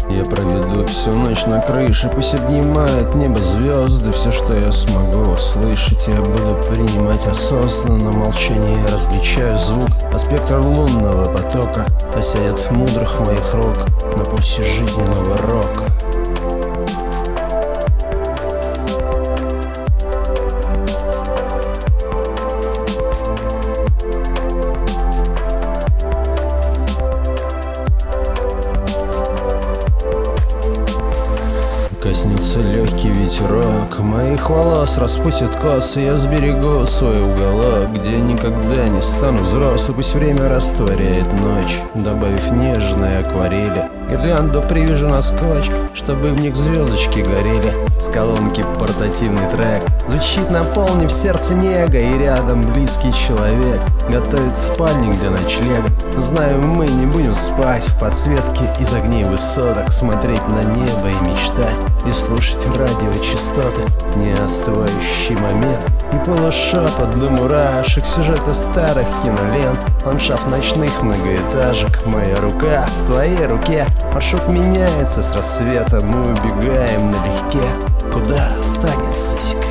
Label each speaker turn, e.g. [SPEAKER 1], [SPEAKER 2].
[SPEAKER 1] Я проведу всю ночь на крыше, пусть обнимает небо звезды. Все, что я смогу услышать, я буду принимать осознанно. Молчание я различаю звук, а спектр лунного потока осяет мудрых моих рук на пульсе жизненного рока. Коснется легкий ветерок моих волос, распустит косы. Я сберегу свой уголок, где никогда не стану взрослым. Пусть время растворяет ночь, добавив нежные акварели. Гирлянду привяжу на скотч, чтобы в них звездочки горели. С колонки портативный трек звучит, наполнив сердце нега. И рядом близкий человек готовит спальник для ночлега. Знаю, мы не будем спать в подсветке из огней высоток, смотреть на небо и мечтать, и слушать радиочастоты. Не остывающий момент и полушепот до мурашек, сюжеты старых кинолент, ландшафт ночных многоэтажек. Моя рука в твоей руке, маршрут меняется с рассветом. Мы убегаем налегке, куда останется секрет.